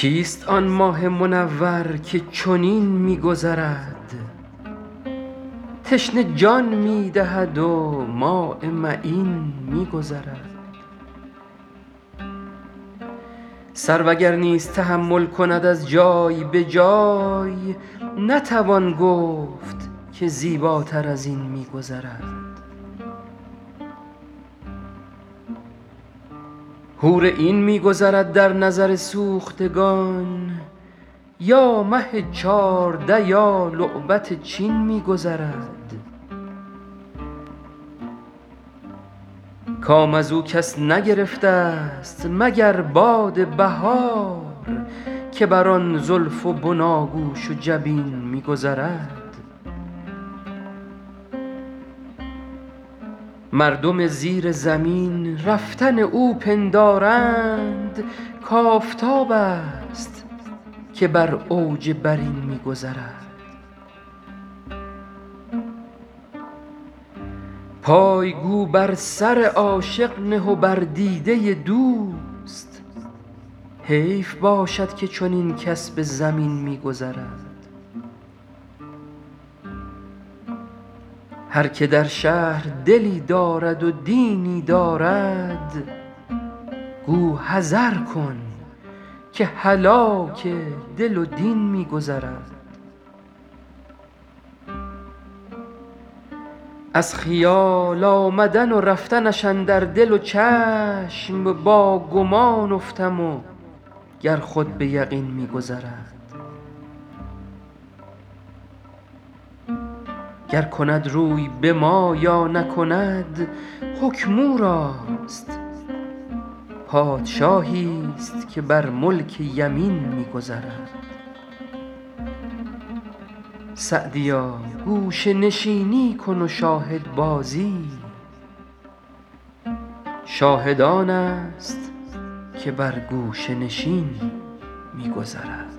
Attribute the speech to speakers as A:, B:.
A: کیست آن ماه منور که چنین می گذرد؟ تشنه جان می دهد و ماء معین می گذرد. سرو اگر نیز تحمل کند از جای به جای، نتوان گفت که زیباتر از این می گذرد. حور عین می گذرد در نظر سوختگان، یا مه 14 یا لعبت چین می گذرد. کام از او کس نگرفته است مگر باد بهار، که بر آن زلف و بناگوش و جبین می گذرد. مردم زیر زمین رفتن او پندارند، کآفتاب است که بر اوج برین می گذرد. پای گو بر سر عاشق نه و بر دیده دوست، حیف باشد که چنین کس به زمین می گذرد. هر که در شهر دلی دارد و دینی دارد، گو حذر کن که هلاک دل و دین می گذرد. از خیال آمدن و رفتنش اندر دل و چشم، با گمان افتم و گر خود به یقین می گذرد. گر کند روی به ما یا نکند حکم او راست، پادشاهی است که بر ملک یمین می گذرد. سعدیا گوشه نشینی کن و شاهد بازی، شاهد آن است که بر گوشه نشین می گذرد.